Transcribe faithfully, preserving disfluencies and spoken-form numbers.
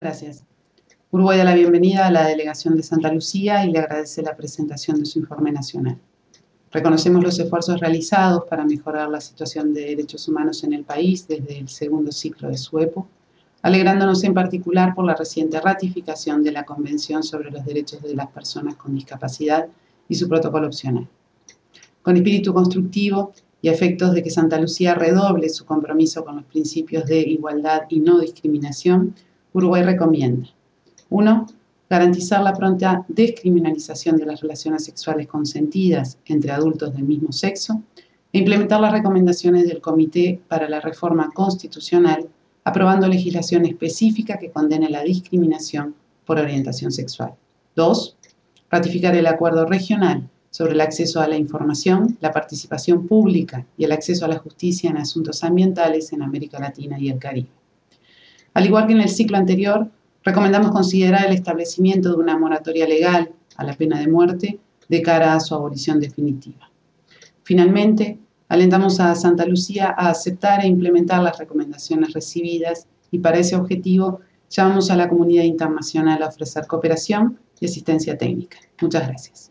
Gracias. Uruguay da la bienvenida a la delegación de Santa Lucía y le agradece la presentación de su informe nacional. Reconocemos los esfuerzos realizados para mejorar la situación de derechos humanos en el país desde el segundo ciclo de su EPO, alegrándonos en particular por la reciente ratificación de la Convención sobre los Derechos de las Personas con Discapacidad y su protocolo opcional. Con espíritu constructivo y a efectos de que Santa Lucía redoble su compromiso con los principios de igualdad y no discriminación, Uruguay recomienda: uno. Garantizar la pronta descriminalización de las relaciones sexuales consentidas entre adultos del mismo sexo e implementar las recomendaciones del Comité para la Reforma Constitucional, aprobando legislación específica que condene la discriminación por orientación sexual. dos. Ratificar el acuerdo regional sobre el acceso a la información, la participación pública y el acceso a la justicia en asuntos ambientales en América Latina y el Caribe. Al igual que en el ciclo anterior, recomendamos considerar el establecimiento de una moratoria legal a la pena de muerte de cara a su abolición definitiva. Finalmente, alentamos a Santa Lucía a aceptar e implementar las recomendaciones recibidas y para ese objetivo llamamos a la comunidad internacional a ofrecer cooperación y asistencia técnica. Muchas gracias.